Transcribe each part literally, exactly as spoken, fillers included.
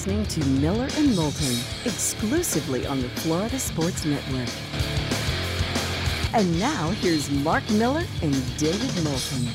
listening to Miller and Moulton, exclusively on the Florida Sports Network. And now, here's Mark Miller and David Moulton.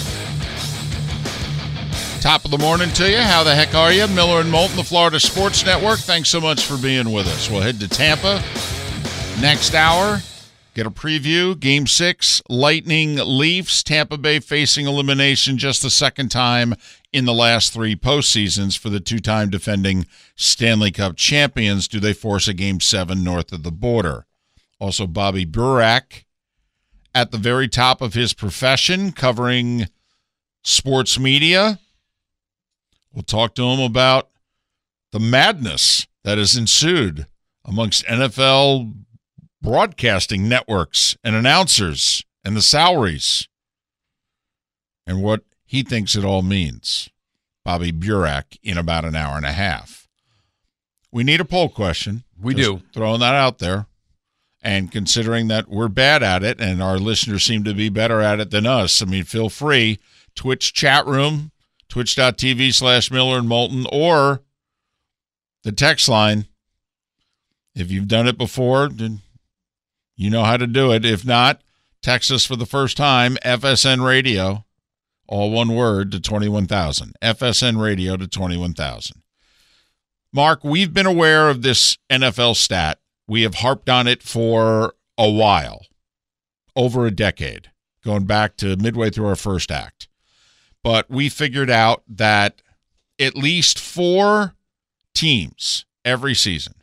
Top of the morning to you. How the heck are you? Miller and Moulton, the Florida Sports Network. Thanks so much for being with us. We'll head to Tampa next hour. Get a preview. Game six, Lightning Leafs. Tampa Bay facing elimination just the second time in the last three postseasons for the two-time defending Stanley Cup champions. Do they force a game seven north of the border? Also, Bobby Burack at the very top of his profession, covering sports media. We'll talk to him about the madness that has ensued amongst N F L broadcasting networks and announcers and the salaries and what he thinks it all means. Bobby Burack in about an hour and a half. We need a poll question. We Just do. Throwing that out there. And considering that we're bad at it and our listeners seem to be better at it than us, I mean, feel free. Twitch chat room, twitch.tv slash Miller and Moulton, or the text line. If you've done it before, then you know how to do it. If not, text us for the first time, F S N Radio, all one word, to twenty-one thousand. F S N Radio to twenty-one thousand. Mark, we've been aware of this N F L stat. We have harped on it for a while, over a decade, going back to midway through our first act. But we figured out that at least four teams every season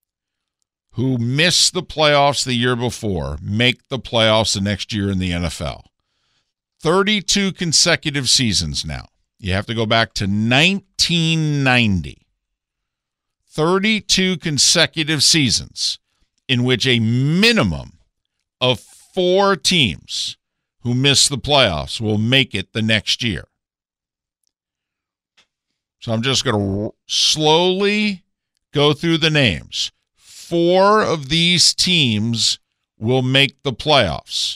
who miss the playoffs the year before make the playoffs the next year in the N F L. thirty-two consecutive seasons now. You have to go back to nineteen ninety. thirty-two consecutive seasons in which a minimum of four teams who miss the playoffs will make it the next year. So I'm just going to slowly go through the names. Four of these teams will make the playoffs.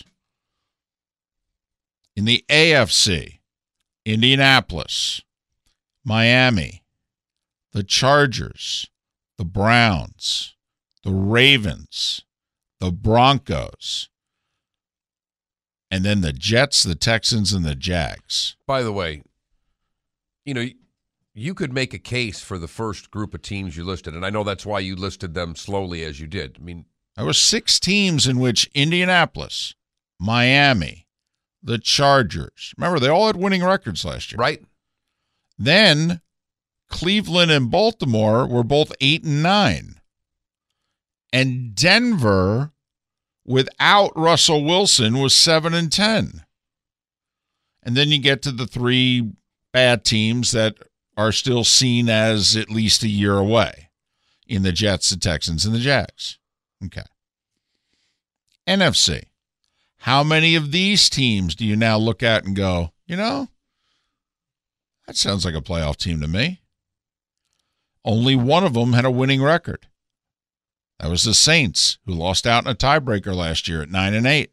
In the A F C, Indianapolis, Miami, the Chargers, the Browns, the Ravens, the Broncos, and then the Jets, the Texans, and the Jags. By the way, you know, you could make a case for the first group of teams you listed, and I know that's why you listed them slowly as you did. I mean, there were six teams in which Indianapolis, Miami, the Chargers, remember, they all had winning records last year. Right. Then Cleveland and Baltimore were both eight and nine. And Denver, without Russell Wilson, was seven and ten. And then you get to the three bad teams that are still seen as at least a year away in the Jets, the Texans, and the Jags. Okay. N F C. How many of these teams do you now look at and go, you know, that sounds like a playoff team to me? Only one of them had a winning record. That was the Saints, who lost out in a tiebreaker last year at nine and eight.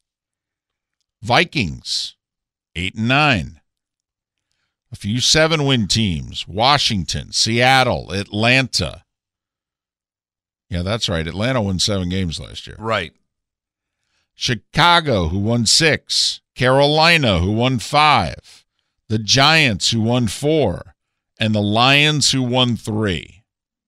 Vikings, eight and nine. A few seven-win teams: Washington, Seattle, Atlanta. Yeah, that's right. Atlanta won seven games last year. Right. Chicago, who won six. Carolina, who won five. The Giants, who won four. And the Lions, who won three.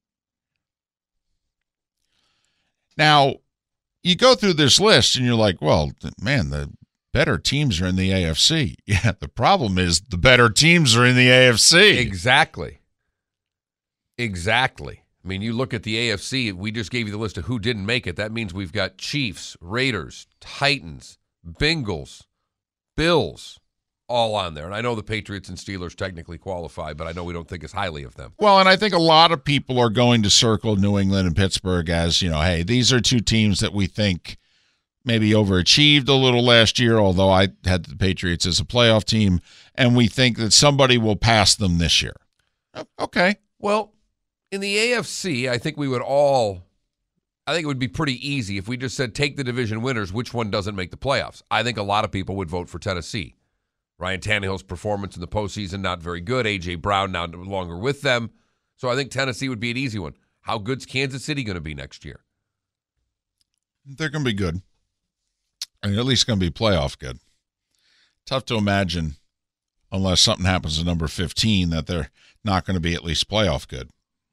Now, you go through this list and you're like, well, man, the better teams are in the A F C. Yeah, the problem is the better teams are in the A F C. Exactly. Exactly. I mean, you look at the A F C, we just gave you the list of who didn't make it. That means we've got Chiefs, Raiders, Titans, Bengals, Bills, all on there. And I know the Patriots and Steelers technically qualify, but I know we don't think as highly of them. Well, and I think a lot of people are going to circle New England and Pittsburgh as, you know, hey, these are two teams that we think maybe overachieved a little last year, although I had the Patriots as a playoff team, and we think that somebody will pass them this year. Okay. Well, in the A F C, I think we would all, I think it would be pretty easy if we just said take the division winners, which one doesn't make the playoffs. I think a lot of people would vote for Tennessee. Ryan Tannehill's performance in the postseason, not very good. A J. Brown now no longer with them. So I think Tennessee would be an easy one. How good's Kansas City going to be next year? They're going to be good. I mean, at least going to be playoff good. Tough to imagine, unless something happens to number fifteen, that they're not going to be at least playoff good.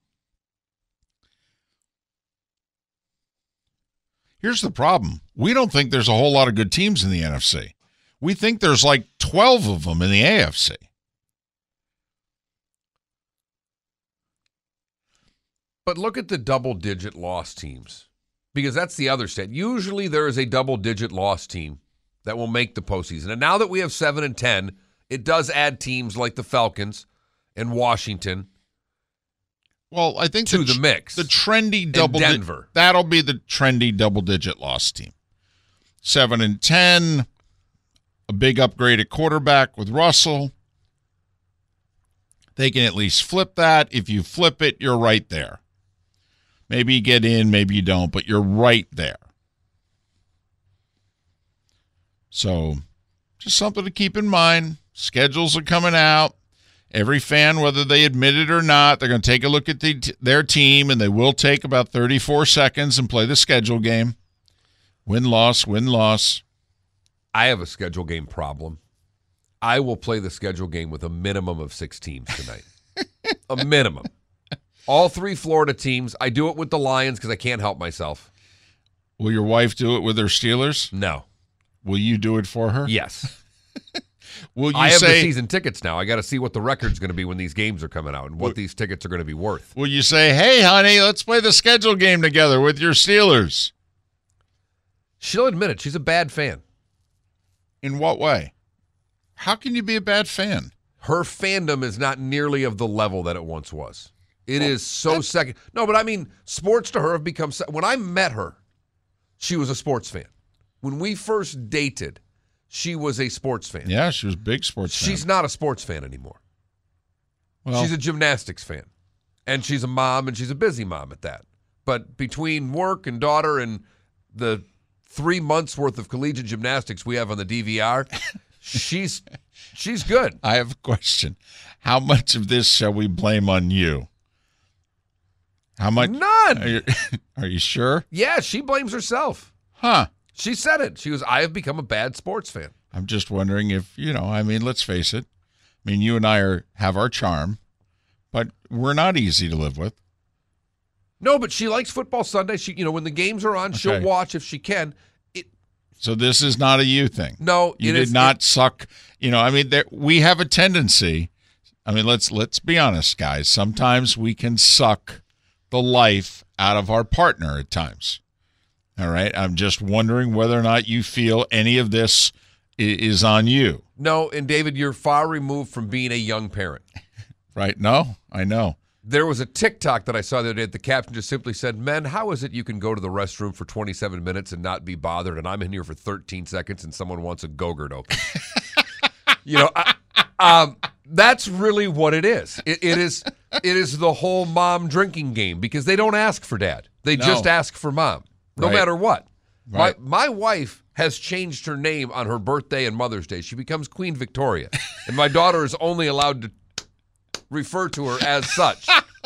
Here's the problem. We don't think there's a whole lot of good teams in the N F C. We think there's like twelve of them in the A F C. But look at the double-digit loss teams, because that's the other stat. Usually there is a double-digit loss team that will make the postseason. And now that we have seven and ten, it does add teams like the Falcons and Washington. Well, I think to the, the mix. The trendy double and Denver. Di- that'll be the trendy double-digit loss team. Seven and ten, a big upgrade at quarterback with Russell. They can at least flip that. If you flip it, you're right there. Maybe you get in, maybe you don't, but you're right there. So just something to keep in mind. Schedules are coming out. Every fan, whether they admit it or not, they're going to take a look at the, their team, and they will take about thirty-four seconds and play the schedule game. Win-loss, win-loss. I have a schedule game problem. I will play the schedule game with a minimum of six teams tonight. A minimum. All three Florida teams. I do it with the Lions because I can't help myself. Will your wife do it with her Steelers? No. Will you do it for her? Yes. Will you I have say, the season tickets now. I got to see what the record's going to be when these games are coming out and what will, these tickets are going to be worth. Will you say, hey, honey, let's play the schedule game together with your Steelers? She'll admit it. She's a bad fan. In what way? How can you be a bad fan? Her fandom is not nearly of the level that it once was. It well, is so second. No, but I mean, sports to her have become. When I met her, she was a sports fan. When we first dated, she was a sports fan. Yeah, she was a big sports fan. She's not a sports fan anymore. Well, she's a gymnastics fan. And she's a mom, and she's a busy mom at that. But between work and daughter and the three months worth of collegiate gymnastics we have on the D V R, she's she's good. I have a question. How much of this shall we blame on you? How much? None. Are you, are you sure? Yeah, she blames herself. Huh. She said it. She was, I have become a bad sports fan. I'm just wondering if, you know, I mean, let's face it. I mean, you and I are have our charm, but we're not easy to live with. No, but she likes football Sunday. She, you know, when the games are on, okay. She'll watch if she can. It. So this is not a you thing. No, you it did is, not it, suck. You know, I mean, there, we have a tendency. I mean, let's let's be honest, guys. Sometimes we can suck the life out of our partner at times. All right. I'm just wondering whether or not you feel any of this is on you. No, and David, you're far removed from being a young parent. Right? No, I know. There was a TikTok that I saw the other day. The caption just simply said, "Men, how is it you can go to the restroom for twenty-seven minutes and not be bothered, and I'm in here for thirteen seconds and someone wants a Go-Gurt open?" You know, I, um, that's really what it is. It, it is. It is the whole mom drinking game because they don't ask for dad; they no. just ask for mom, no right. matter what. Right. My my wife has changed her name on her birthday and Mother's Day. She becomes Queen Victoria, and my daughter is only allowed to refer to her as such.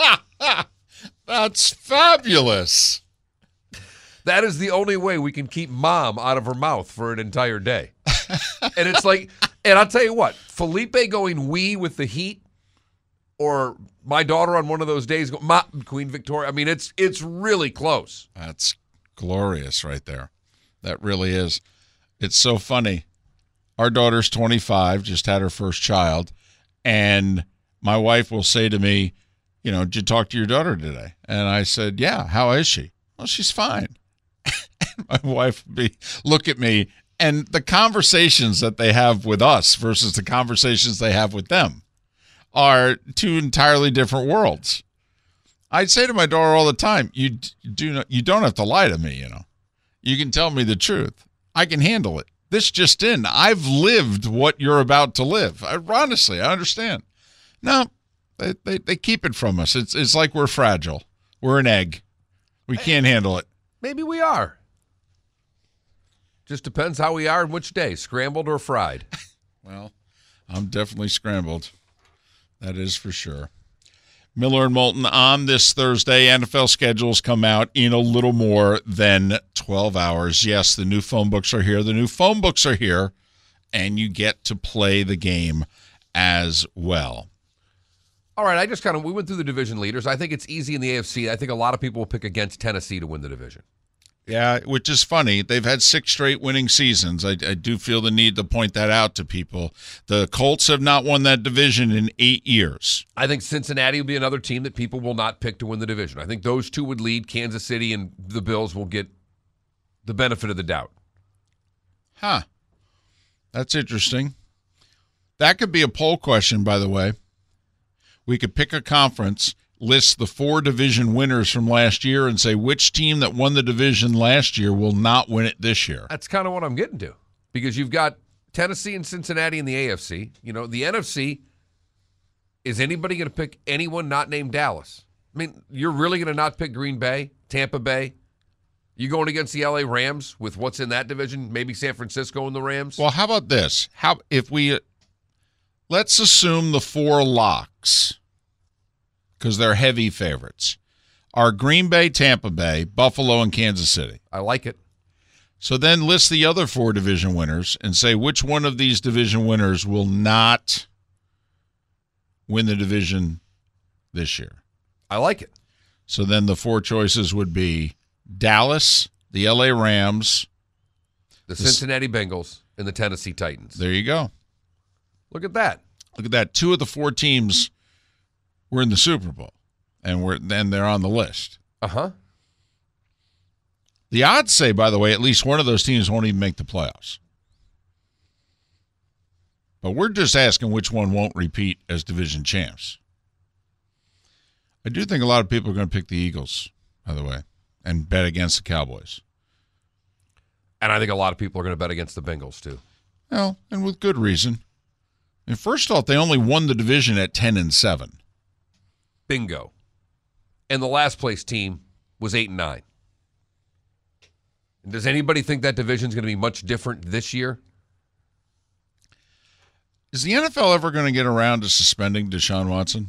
That's fabulous. That is the only way we can keep mom out of her mouth for an entire day. And it's like, and I'll tell you what, Felipe going wee with the heat, or my daughter on one of those days go, Ma, Queen Victoria. I mean, it's it's really close. That's glorious right there. That really is. It's so funny. Our daughter's twenty-five, just had her first child, and my wife will say to me, you know, did you talk to your daughter today? And I said, yeah, how is she? Well, she's fine. And my wife would be, look at me, and the conversations that they have with us versus the conversations they have with them are two entirely different worlds. I'd say to my daughter all the time, you do not, you don't have to lie to me, you know. You can tell me the truth. I can handle it. This just in. I've lived what you're about to live. I, honestly, I understand. No, they, they they keep it from us. It's it's like we're fragile. We're an egg. We can't handle it. Maybe we are. Just depends how we are and which day, scrambled or fried. Well, I'm definitely scrambled. That is for sure. Miller and Moulton on this Thursday. N F L schedules come out in a little more than twelve hours. Yes, the new phone books are here. The new phone books are here, and you get to play the game as well. All right, I just kind of, we went through the division leaders. I think it's easy in the A F C. I think a lot of people will pick against Tennessee to win the division. Yeah, which is funny. They've had six straight winning seasons. I, I do feel the need to point that out to people. The Colts have not won that division in eight years. I think Cincinnati will be another team that people will not pick to win the division. I think those two would lead. Kansas City and the Bills will get the benefit of the doubt. Huh. That's interesting. That could be a poll question, by the way. We could pick a conference, list the four division winners from last year, and say which team that won the division last year will not win it this year. That's kind of what I'm getting to, because you've got Tennessee and Cincinnati in the A F C. You know, the N F C, is anybody going to pick anyone not named Dallas? I mean, you're really going to not pick Green Bay, Tampa Bay? You going against the L A Rams with what's in that division? Maybe San Francisco and the Rams? Well, how about this? How if we let's assume the four locks, because they're heavy favorites, are Green Bay, Tampa Bay, Buffalo, and Kansas City. I like it. So then list the other four division winners and say which one of these division winners will not win the division this year. I like it. So then the four choices would be Dallas, the L A Rams, the Cincinnati Bengals, and the Tennessee Titans. There you go. Look at that. Look at that. Two of the four teams were in the Super Bowl, and we're then they're on the list. Uh-huh. The odds say, by the way, at least one of those teams won't even make the playoffs. But we're just asking which one won't repeat as division champs. I do think a lot of people are going to pick the Eagles, by the way, and bet against the Cowboys. And I think a lot of people are going to bet against the Bengals, too. Well, and with good reason. And first off, they only won the division at ten and seven. Bingo. And the last place team was eight and nine. And does anybody think that division is going to be much different this year? Is the N F L ever going to get around to suspending Deshaun Watson?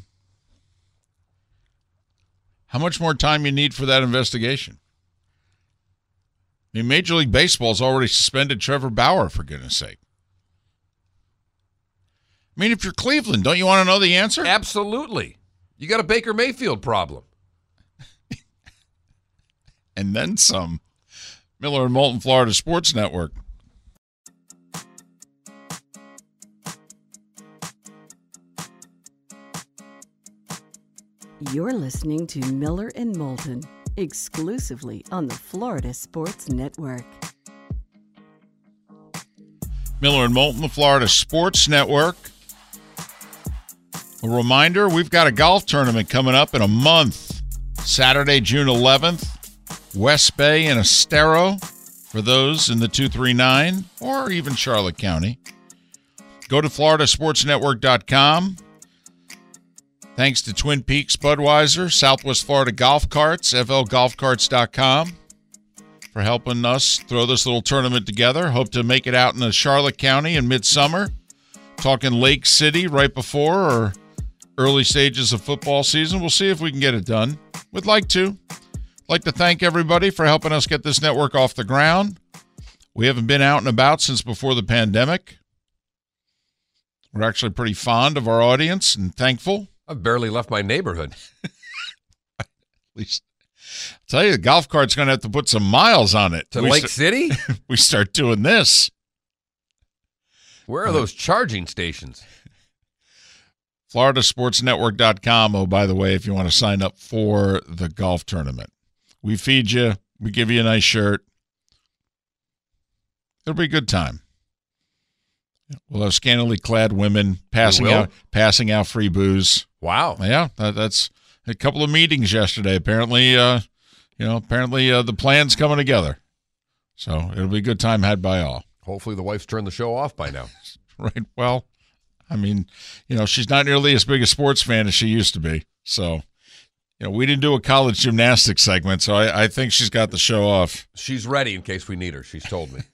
How much more time you need for that investigation? I mean, Major League Baseball's already suspended Trevor Bauer, for goodness sake. I mean, if you're Cleveland, don't you want to know the answer? Absolutely. You got a Baker Mayfield problem. And then some. Miller and Moulton, Florida Sports Network. You're listening to Miller and Moulton, exclusively on the Florida Sports Network. Miller and Moulton, the Florida Sports Network. A reminder, we've got a golf tournament coming up in a month. Saturday, June eleventh, West Bay and Estero for those in the two three nine or even Charlotte County. Go to florida sports network dot com. Thanks to Twin Peaks Budweiser, Southwest Florida Golf Carts, f l golf carts dot com for helping us throw this little tournament together. Hope to make it out in the Charlotte County in midsummer. Talking Lake City right before or early stages of football season. We'll see if we can get it done. Would like to. Like to thank everybody for helping us get this network off the ground. We haven't been out and about since before the pandemic. We're actually pretty fond of our audience and thankful. I've barely left my neighborhood. At least, I'll tell you, the golf cart's going to have to put some miles on it. To we Lake st- City? we start doing this. Where are those charging stations? florida sports network dot com. Oh, by the way, if you want to sign up for the golf tournament. We feed you. We give you a nice shirt. It'll be a good time. We'll have scantily clad women passing out passing out free booze. Wow. Yeah, that, that's a couple of meetings yesterday. Apparently, uh, you know, apparently uh, the plan's coming together. So it'll be a good time had by all. Hopefully the wife's turned the show off by now. Right. Well, I mean, you know, she's not nearly as big a sports fan as she used to be. So, you know, we didn't do a college gymnastics segment, so I, I think she's got the show off. She's ready in case we need her. She's told me.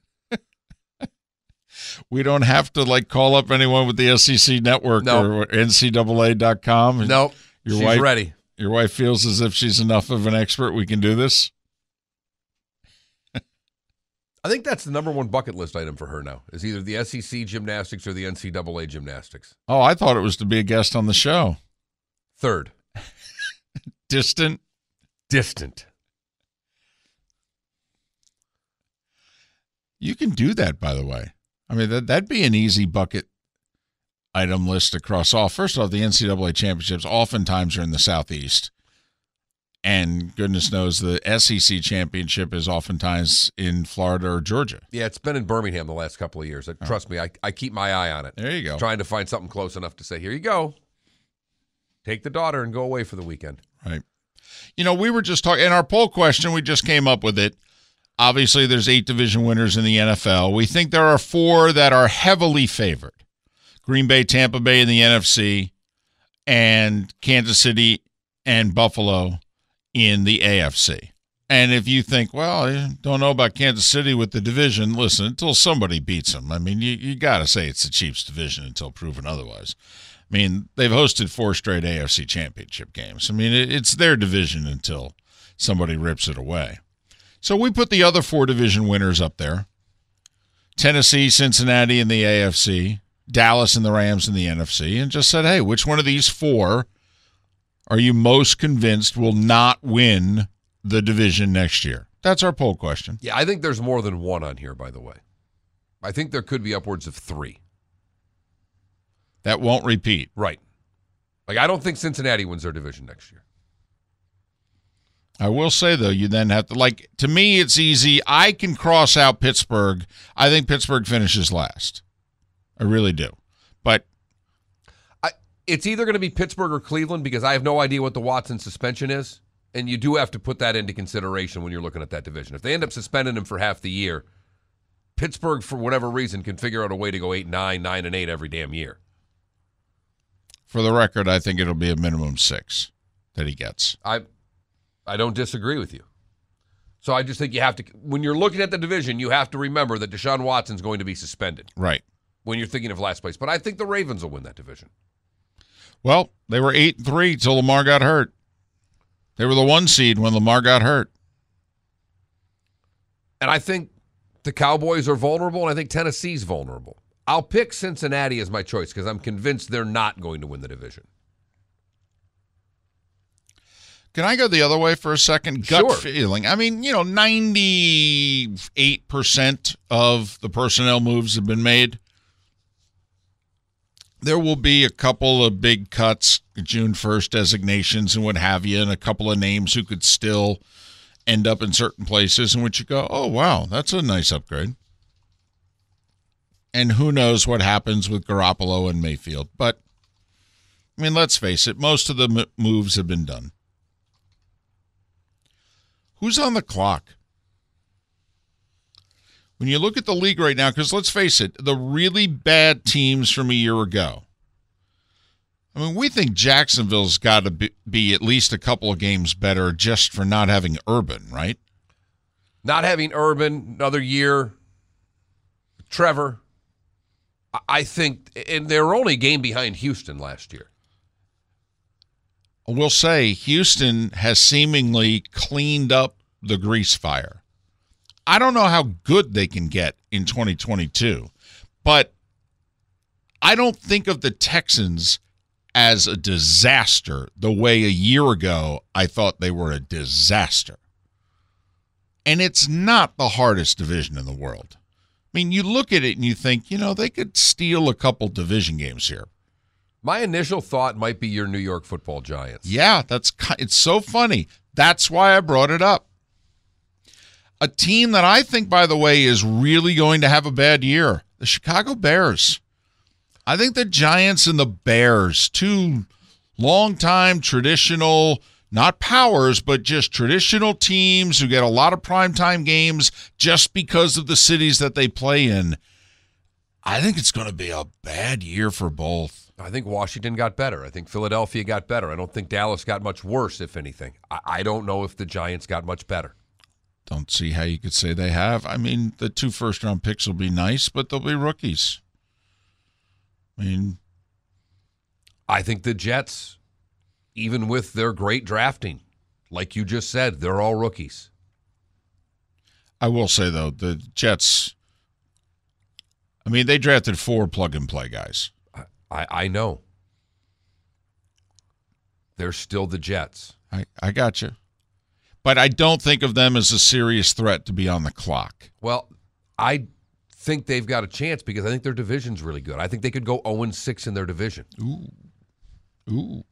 We don't have to, like, call up anyone with the S E C network no. or N C double A dot com. No. Your She's wife, ready. Your wife feels as if she's enough of an expert. We can do this. I think that's the number one bucket list item for her now, is either the S E C gymnastics or the N C double A gymnastics. Oh, I thought it was to be a guest on the show. Third. Distant? Distant. You can do that, by the way. I mean, that, that'd be an easy bucket item list to cross off. First off, the N C double A championships oftentimes are in the Southeast. And goodness knows the S E C championship is oftentimes in Florida or Georgia. Yeah, it's been in Birmingham the last couple of years. Oh. Trust me, I, I keep my eye on it. There you go. Trying to find something close enough to say, here you go. Take the daughter and go away for the weekend. Right. You know, we were just talking, in our poll question, we just came up with it. Obviously, there's eight division winners in the N F L. We think there are four that are heavily favored. Green Bay, Tampa Bay in the N F C, and Kansas City and Buffalo in the A F C. And if you think, well, I don't know about Kansas City with the division, listen, until somebody beats them. I mean, you, you got to say it's the Chiefs' division until proven otherwise. I mean, they've hosted four straight A F C championship games. I mean, it, it's their division until somebody rips it away. So we put the other four division winners up there. Tennessee, Cincinnati in the A F C, Dallas and the Rams in the N F C, and just said, hey, which one of these four are you most convinced will not win the division next year? That's our poll question. Yeah, I think there's more than one on here, by the way. I think there could be upwards of three. That won't repeat. Right. Like, I don't think Cincinnati wins their division next year. I will say, though, you then have to, like, to me, it's easy. I can cross out Pittsburgh. I think Pittsburgh finishes last. I really do. But I, it's either going to be Pittsburgh or Cleveland because I have no idea what the Watson suspension is, and you do have to put that into consideration when you're looking at that division. If they end up suspending him for half the year, Pittsburgh, for whatever reason, can figure out a way to go eight, nine, nine, and eight every damn year. For the record, I think it'll be a minimum six that he gets. I I don't disagree with you. So I just think you have to, when you're looking at the division, you have to remember that Deshaun Watson's going to be suspended. Right. When you're thinking of last place. But I think the Ravens will win that division. Well, they were eight and three till Lamar got hurt. They were the one seed when Lamar got hurt. And I think the Cowboys are vulnerable, and I think Tennessee's vulnerable. I'll pick Cincinnati as my choice because I'm convinced they're not going to win the division. Can I go the other way for a second? Gut Sure. feeling. I mean, you know, ninety-eight percent of the personnel moves have been made. There will be a couple of big cuts, June first designations and what have you, and a couple of names who could still end up in certain places in which you go, oh, wow, that's a nice upgrade. And who knows what happens with Garoppolo and Mayfield. But, I mean, let's face it, most of the m- moves have been done. Who's on the clock? When you look at the league right now, because let's face it, the really bad teams from a year ago. I mean, we think Jacksonville's got to be, be at least a couple of games better just for not having Urban, right? Not having Urban, another year. Trevor. I think, and they were only a game behind Houston last year. We'll say Houston has seemingly cleaned up the grease fire. I don't know how good they can get in twenty twenty-two, but I don't think of the Texans as a disaster the way a year ago I thought they were a disaster. And it's not the hardest division in the world. I mean, you look at it and you think, you know, they could steal a couple division games here. My initial thought might be your New York Football Giants. Yeah, that's it's so funny. That's why I brought it up. A team that I think, by the way, is really going to have a bad year, the Chicago Bears. I think the Giants and the Bears, two long-time traditional, not powers, but just traditional teams who get a lot of primetime games just because of the cities that they play in. I think it's going to be a bad year for both. I think Washington got better. I think Philadelphia got better. I don't think Dallas got much worse, if anything. I, I don't know if the Giants got much better. Don't see how you could say they have. I mean, the two first-round picks will be nice, but they'll be rookies. I mean, I think the Jets even with their great drafting. Like you just said, they're all rookies. I will say, though, the Jets, I mean, they drafted four plug-and-play guys. I, I, I know. They're still the Jets. I, I got you. But I don't think of them as a serious threat to be on the clock. Well, I think they've got a chance because I think their division's really good. I think they could go oh and six in their division. Ooh. Ooh.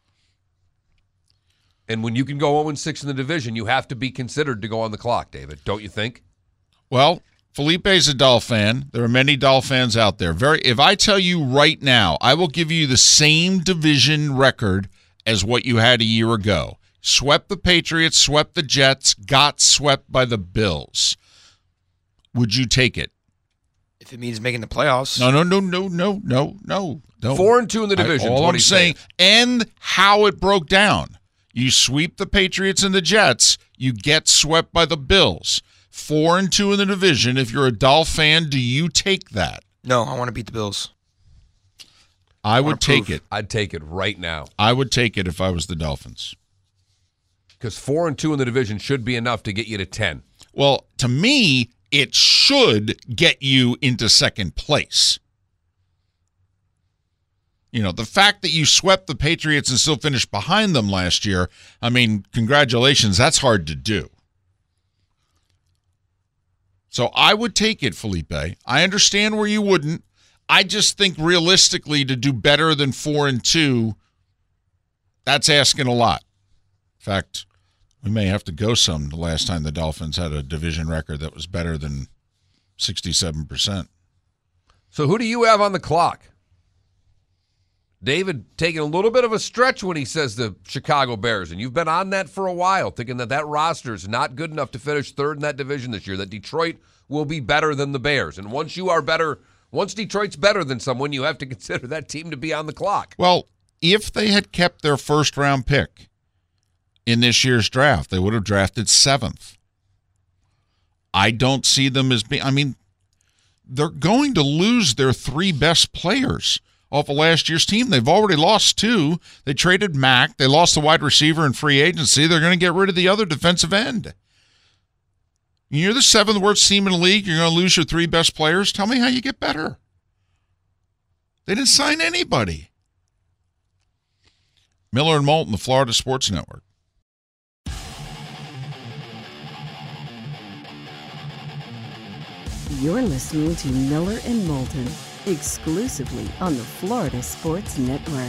And when you can go oh and six in the division, you have to be considered to go on the clock, David, don't you think? Well, Felipe's a Doll fan. There are many Doll fans out there. Very. If I tell you right now, I will give you the same division record as what you had a year ago. Swept the Patriots, swept the Jets, got swept by the Bills. Would you take it? If it means making the playoffs. No, no, no, no, no, no, no. no. Four and two in the division. I, all what I'm saying, saying, and how it broke down. You sweep the Patriots and the Jets, you get swept by the Bills. Four and two in the division. If you're a Doll fan, do you take that? No, I want to beat the Bills. I, I would take prove. it. I'd take it right now. I would take it if I was the Dolphins. Because four and two in the division should be enough to get you to ten. Well, to me, it should get you into second place. You know, the fact that you swept the Patriots and still finished behind them last year, I mean, congratulations, that's hard to do. So I would take it, Felipe. I understand where you wouldn't. I just think realistically to do better than four and two, that's asking a lot. In fact, we may have to go some the last time the Dolphins had a division record that was better than sixty-seven percent. So who do you have on the clock? David taking a little bit of a stretch when he says the Chicago Bears, and you've been on that for a while, thinking that that roster is not good enough to finish third in that division this year, that Detroit will be better than the Bears. And once you are better, once Detroit's better than someone, you have to consider that team to be on the clock. Well, if they had kept their first-round pick in this year's draft, they would have drafted seventh. I don't see them as being, I mean, they're going to lose their three best players off of last year's team. They've already lost two. They traded Mack. They lost the wide receiver in free agency. They're going to get rid of the other defensive end. You're the seventh worst team in the league. You're going to lose your three best players. Tell me how you get better. They didn't sign anybody. Miller and Moulton, the Florida Sports Network. You're listening to Miller and Moulton, exclusively on the Florida Sports Network.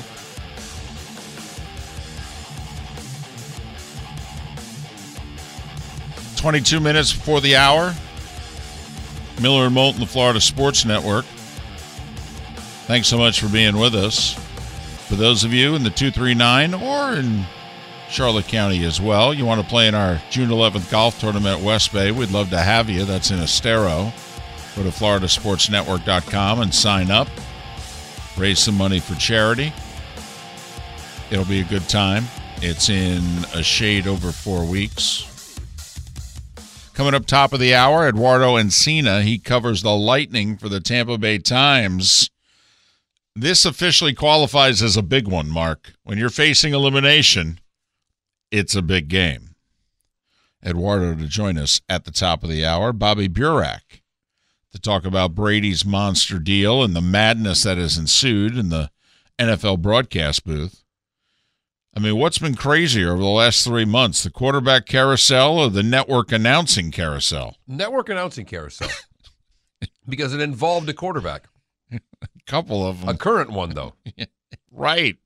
twenty-two minutes before the hour. Miller and Moulton, the Florida Sports Network. Thanks so much for being with us. For those of you in the two three nine or in Charlotte County as well, you want to play in our June eleventh golf tournament at West Bay, we'd love to have you. That's in Estero. Go to florida sports network dot com and sign up. Raise some money for charity. It'll be a good time. It's in a shade over four weeks. Coming up top of the hour, Eduardo Encina. He covers the Lightning for the Tampa Bay Times. This officially qualifies as a big one, Mark. When you're facing elimination, it's a big game. Eduardo to join us at the top of the hour. Bobby Burak to talk about Brady's monster deal and the madness that has ensued in the N F L broadcast booth. I mean, what's been crazier over the last three months, the quarterback carousel or the network announcing carousel? Network announcing carousel. Because it involved a quarterback. A couple of them. A current one, though. Right.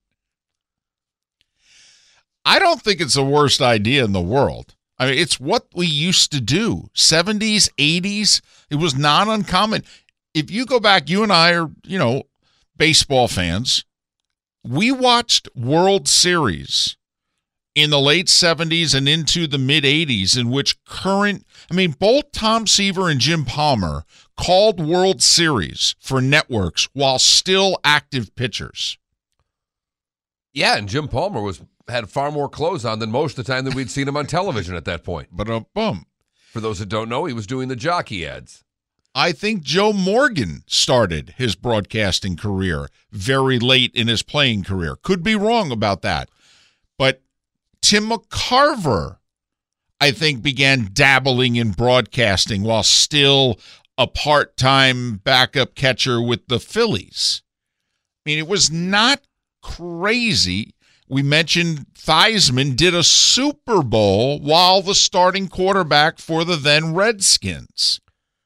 I don't think it's the worst idea in the world. I mean, it's what we used to do. seventies, eighties, it was not uncommon. If you go back, you and I are, you know, baseball fans. We watched World Series in the late seventies and into the mid-eighties in which current, I mean, both Tom Seaver and Jim Palmer called World Series for networks while still active pitchers. Yeah, and Jim Palmer was had far more clothes on than most of the time that we'd seen him on television at that point. But uh, boom. For those that don't know, he was doing the jockey ads. I think Joe Morgan started his broadcasting career very late in his playing career. Could be wrong about that. But Tim McCarver, I think, began dabbling in broadcasting while still a part-time backup catcher with the Phillies. I mean, it was not crazy. We mentioned Theismann did a Super Bowl while the starting quarterback for the then Redskins.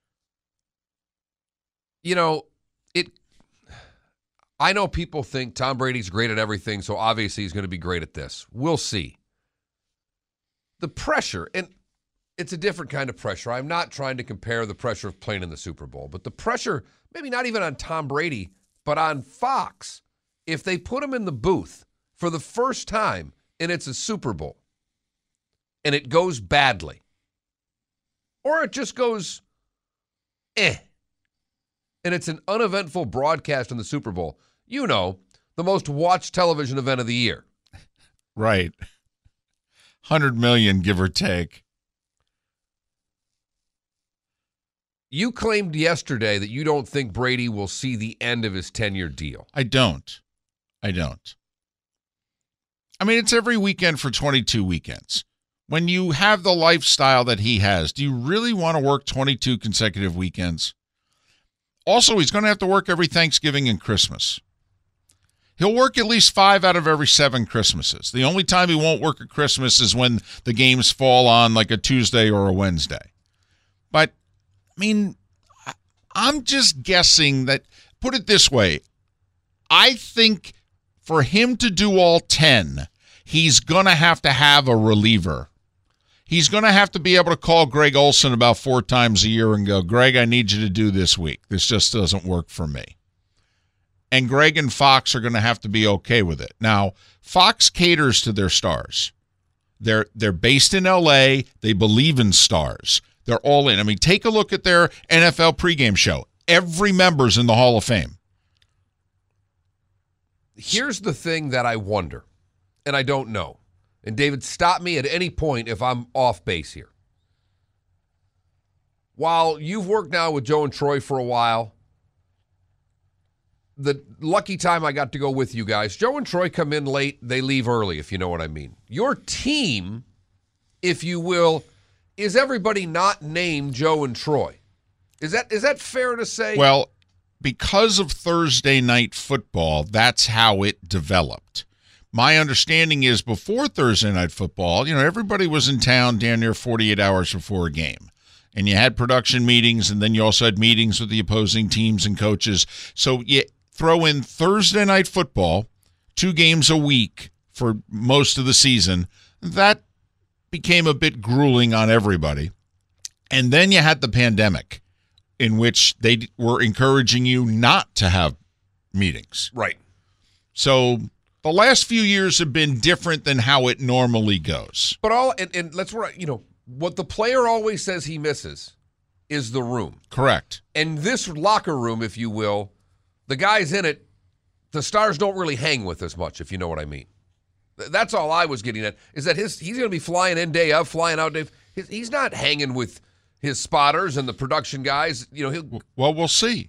You know, it. I know people think Tom Brady's great at everything, so obviously he's going to be great at this. We'll see. The pressure, and it's a different kind of pressure. I'm not trying to compare the pressure of playing in the Super Bowl, but the pressure, maybe not even on Tom Brady, but on Fox, if they put him in the booth for the first time and it's a Super Bowl and it goes badly, or it just goes eh, and it's an uneventful broadcast in the Super Bowl, you know, the most watched television event of the year. Right. one hundred million, give or take. You claimed yesterday that you don't think Brady will see the end of his ten-year deal. I don't. I don't. I mean, it's every weekend for twenty-two weekends. When you have the lifestyle that he has, do you really want to work twenty-two consecutive weekends? Also, he's going to have to work every Thanksgiving and Christmas. He'll work at least five out of every seven Christmases. The only time he won't work at Christmas is when the games fall on like a Tuesday or a Wednesday. But, I mean, I'm just guessing that, put it this way, I think for him to do all ten, he's going to have to have a reliever. He's going to have to be able to call Greg Olson about four times a year and go, Greg, I need you to do this week. This just doesn't work for me. And Greg and Fox are going to have to be okay with it. Now, Fox caters to their stars. They're they're based in L A. They believe in stars. They're all in. I mean, take a look at their N F L pregame show. Every member's in the Hall of Fame. Here's the thing that I wonder, and I don't know. And David, stop me at any point if I'm off base here. While you've worked now with Joe and Troy for a while, the lucky time I got to go with you guys, Joe and Troy come in late, they leave early, if you know what I mean. Your team, if you will, is everybody not named Joe and Troy? Is that is that fair to say? Well, because of Thursday night football, that's how it developed. My understanding is before Thursday night football, you know, everybody was in town damn near forty-eight hours before a game. And you had production meetings, and then you also had meetings with the opposing teams and coaches. So you throw in Thursday night football, two games a week for most of the season. That became a bit grueling on everybody. And then you had the pandemic, in which they were encouraging you not to have meetings. Right. So the last few years have been different than how it normally goes. But all, and, and let's, you know, what the player always says he misses is the room. Correct. And this locker room, if you will, the guys in it, the stars don't really hang with as much, if you know what I mean. That's all I was getting at, is that his he's going to be flying in day up, flying out day. His, he's not hanging with his spotters and the production guys. You know, he'll, well, we'll see.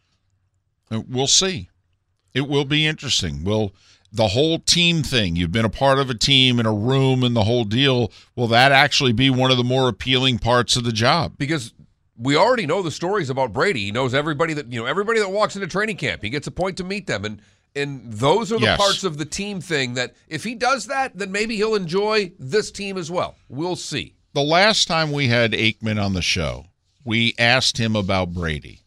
We'll see. It will be interesting. Will the whole team thing, you've been a part of a team in a room and the whole deal, will that actually be one of the more appealing parts of the job? Because we already know the stories about Brady. He knows everybody that, you know, everybody that walks into training camp. He gets a point to meet them. And and those are the yes. parts of the team thing that if he does that, then maybe he'll enjoy this team as well. We'll see. The last time we had Aikman on the show, we asked him about Brady.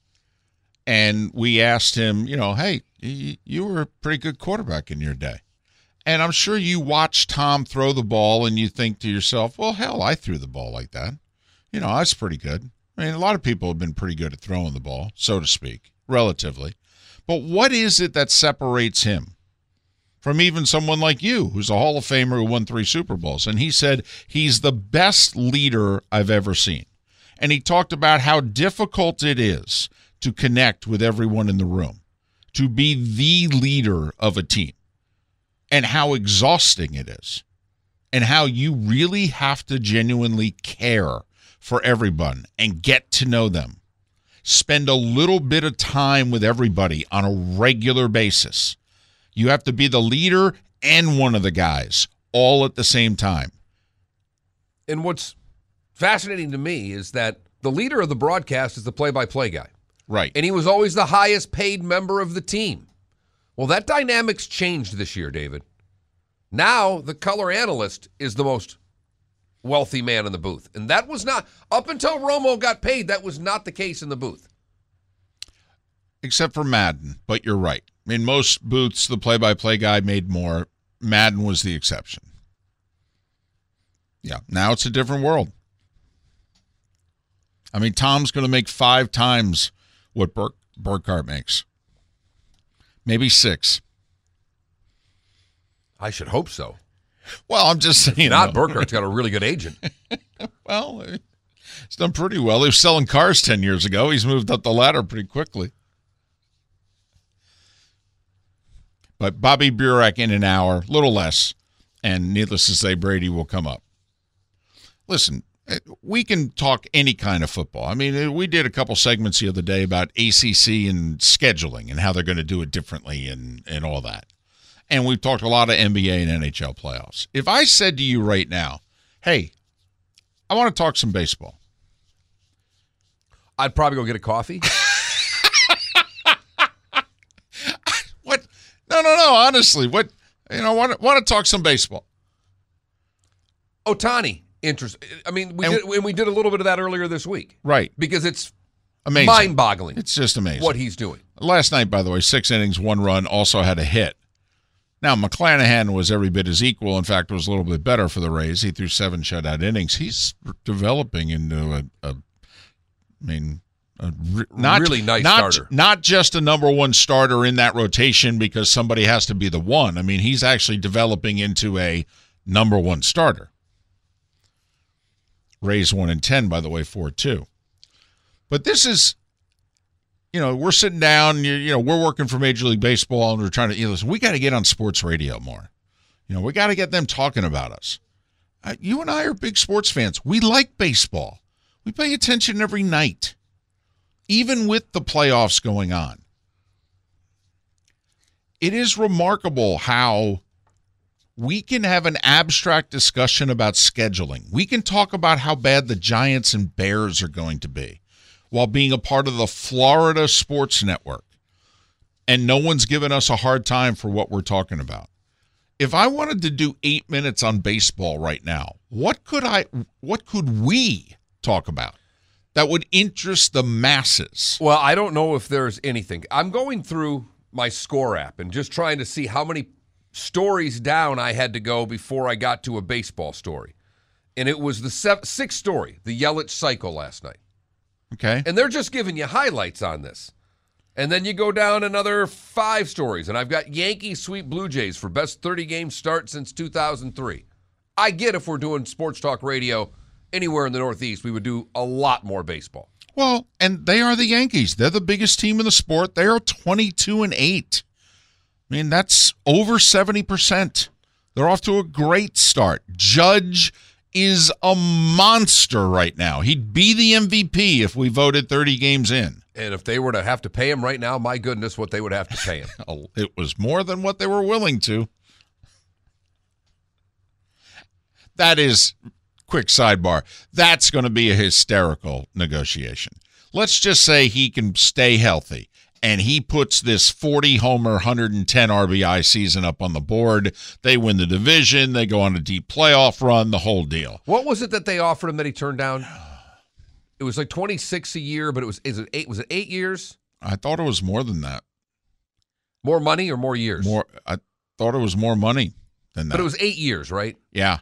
And we asked him, you know, hey, you were a pretty good quarterback in your day. And I'm sure you watch Tom throw the ball and you think to yourself, well, hell, I threw the ball like that. You know, I was pretty good. I mean, a lot of people have been pretty good at throwing the ball, so to speak, relatively. But what is it that separates him from even someone like you, who's a Hall of Famer who won three Super Bowls? And he said he's the best leader I've ever seen. And he talked about how difficult it is to connect with everyone in the room, to be the leader of a team, and how exhausting it is, and how you really have to genuinely care for everyone and get to know them. Spend a little bit of time with everybody on a regular basis. You have to be the leader and one of the guys all at the same time. And what's fascinating to me is that the leader of the broadcast is the play-by-play guy. Right. And he was always the highest paid member of the team. Well, that dynamic's changed this year, David. Now the color analyst is the most wealthy man in the booth. And that was not, up until Romo got paid, that was not the case in the booth. Except for Madden, but you're right. In most booths, the play-by-play guy made more. Madden was the exception. Yeah, now it's a different world. I mean, Tom's going to make five times what Bur- Burkhardt makes. Maybe six. I should hope so. Well, I'm just saying. Not no. Burkhardt's got a really good agent. Well, he's done pretty well. He was selling cars ten years ago. He's moved up the ladder pretty quickly. But Bobby Burek in an hour, a little less, and needless to say, Brady will come up. Listen, we can talk any kind of football. I mean, we did a couple segments the other day about A C C and scheduling and how they're going to do it differently and, and all that. And we've talked a lot of N B A and N H L playoffs. If I said to you right now, hey, I want to talk some baseball. I'd probably go get a coffee. What? No, no, no. Honestly, what? You know, want to, want to talk some baseball. Ohtani, interest. I mean, we And- did, and we did a little bit of that earlier this week. Right. Because it's Amazing. mind-boggling. It's just amazing. What he's doing. Last night, by the way, six innings, one run, also had a hit. Now, McClanahan was every bit as equal. In fact, was a little bit better for the Rays. He threw seven shutout innings. He's developing into a, a I mean, a re- not, Really nice not, starter. Not just a number one starter in that rotation because somebody has to be the one. I mean, he's actually developing into a number one starter. Rays one and ten, by the way, four two. But this is, you know, we're sitting down, you, you know, we're working for Major League Baseball, and we're trying to, you know, listen, we got to get on sports radio more. You know, we got to get them talking about us. Uh, you and I are big sports fans. We like baseball. We pay attention every night, even with the playoffs going on. It is remarkable how we can have an abstract discussion about scheduling. We can talk about how bad the Giants and Bears are going to be while being a part of the Florida Sports Network. And no one's given us a hard time for what we're talking about. If I wanted to do eight minutes on baseball right now, what could I, what could we talk about that would interest the masses? Well, I don't know if there's anything. I'm going through my Score app and just trying to see how many stories down I had to go before I got to a baseball story. And it was the sev- sixth story, the Yelich cycle last night. Okay. And they're just giving you highlights on this. And then you go down another five stories, and I've got Yankees sweep Blue Jays for best thirty-game start since two thousand three. I get if we're doing sports talk radio anywhere in the Northeast, we would do a lot more baseball. Well, and they are the Yankees. They're the biggest team in the sport. They are twenty-two and eight. I mean, that's over seventy percent. They're off to a great start. Judge is a monster right now. He'd be the M V P if we voted thirty games in. And if they were to have to pay him right now, my goodness, what they would have to pay him. It was more than what they were willing to. That is, quick sidebar, that's going to be a hysterical negotiation. Let's just say he can stay healthy, and he puts this forty-homer, one hundred ten R B I season up on the board. They win the division. They go on a deep playoff run, the whole deal. What was it that they offered him that he turned down? It was like twenty-six a year, but it was is it eight? Was it eight years? I thought it was more than that. More money or more years? More. I thought it was more money than that. But it was eight years, right? Yeah.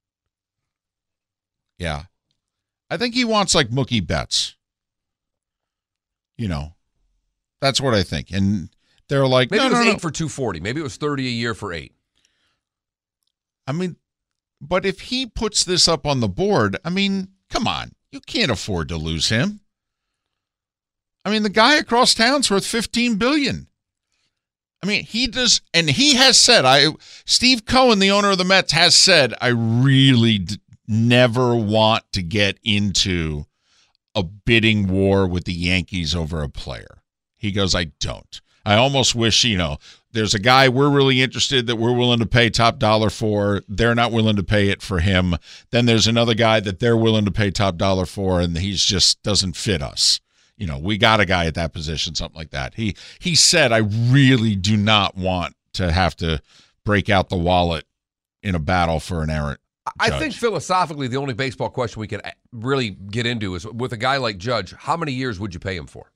Yeah. I think he wants like Mookie Betts. You know, that's what I think. And they're like, maybe no, it was no, eight no. for two forty. Maybe it was thirty a year for eight. I mean, but if he puts this up on the board, I mean, come on. You can't afford to lose him. I mean, the guy across town's worth fifteen billion dollars. I mean, he does, and he has said, I Steve Cohen, the owner of the Mets, has said, I really d- never want to get into a bidding war with the Yankees over a player. He goes, I don't. I almost wish, you know, there's a guy we're really interested that we're willing to pay top dollar for. They're not willing to pay it for him. Then there's another guy that they're willing to pay top dollar for, and he's just doesn't fit us. You know, we got a guy at that position, something like that. He he said, I really do not want to have to break out the wallet in a battle for an errant. I Judge. think philosophically, the only baseball question we can really get into is with a guy like Judge, how many years would you pay him for?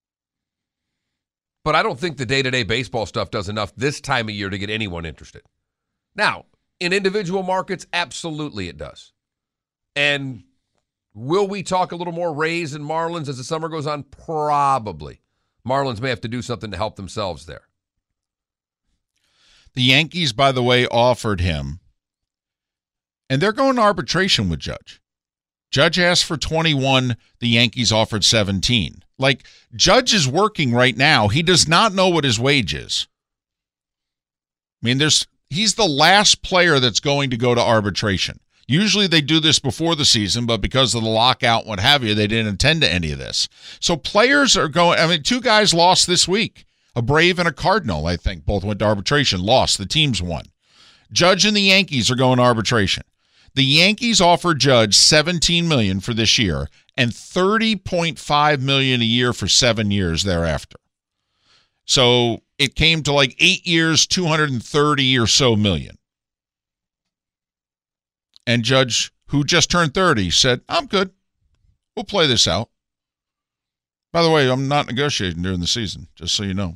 But I don't think the day-to-day baseball stuff does enough this time of year to get anyone interested. Now, in individual markets, absolutely it does. And will we talk a little more Rays and Marlins as the summer goes on? Probably. Marlins may have to do something to help themselves there. The Yankees, by the way, offered him, and they're going to arbitration with Judge. Judge asked for twenty-one. The Yankees offered seventeen. Like, Judge is working right now. He does not know what his wage is. I mean, there's he's the last player that's going to go to arbitration. Usually they do this before the season, but because of the lockout and what have you, they didn't attend to any of this. So players are going, I mean, two guys lost this week. A Brave and a Cardinal, I think, both went to arbitration, lost. The teams won. Judge and the Yankees are going to arbitration. The Yankees offered Judge seventeen million dollars for this year and thirty point five million dollars a year for seven years thereafter. So it came to like eight years, two hundred thirty or so million. And Judge, who just turned thirty, said, I'm good. We'll play this out. By the way, I'm not negotiating during the season, just so you know.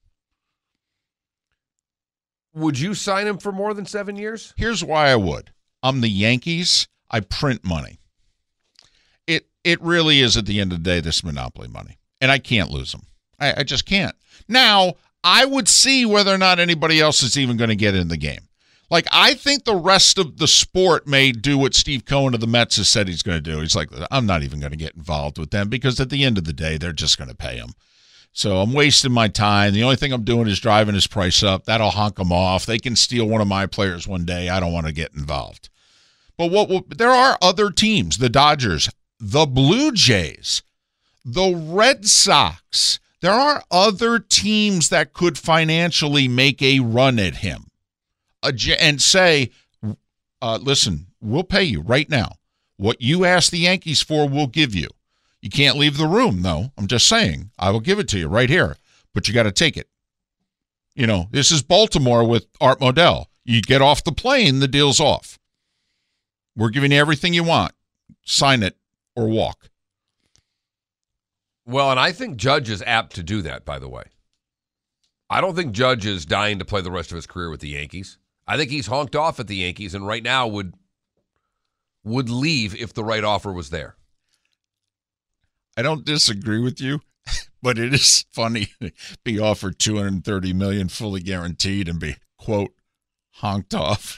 Would you sign him for more than seven years? Here's why I would. I'm the Yankees. I print money. It it really is, at the end of the day, this monopoly money. And I can't lose them. I, I just can't. Now, I would see whether or not anybody else is even going to get in the game. Like, I think the rest of the sport may do what Steve Cohen of the Mets has said he's going to do. He's like, I'm not even going to get involved with them because at the end of the day, they're just going to pay him. So I'm wasting my time. The only thing I'm doing is driving his price up. That'll honk them off. They can steal one of my players one day. I don't want to get involved. But what will, there are other teams, the Dodgers, the Blue Jays, the Red Sox. There are other teams that could financially make a run at him and say, uh, listen, we'll pay you right now. What you ask the Yankees for, we'll give you. You can't leave the room, though. I'm just saying, I will give it to you right here, but you got to take it. You know, this is Baltimore with Art Modell. You get off the plane, the deal's off. We're giving you everything you want. Sign it or walk. Well, and I think Judge is apt to do that, by the way. I don't think Judge is dying to play the rest of his career with the Yankees. I think he's honked off at the Yankees and right now would would leave if the right offer was there. I don't disagree with you, but it is funny to be offered two hundred thirty million dollars fully guaranteed and be, quote, honked off.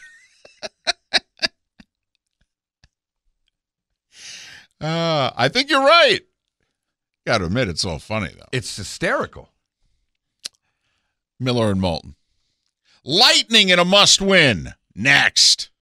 Uh, I think you're right. Got to admit, it's all funny, though. It's hysterical. Miller and Moulton. Lightning in a must-win. Next.